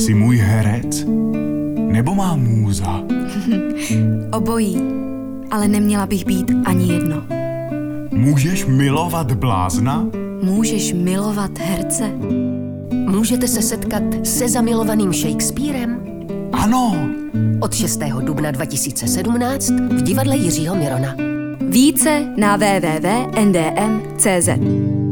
Jsi můj herec? Nebo má můza? Obojí, ale neměla bych být ani jedno. Můžeš milovat blázna? Můžeš milovat herce? Můžete se setkat se zamilovaným Shakespearem? Ano. Od 6. dubna 2017 v divadle Jiřího Mirona. Více na www.ndm.cz.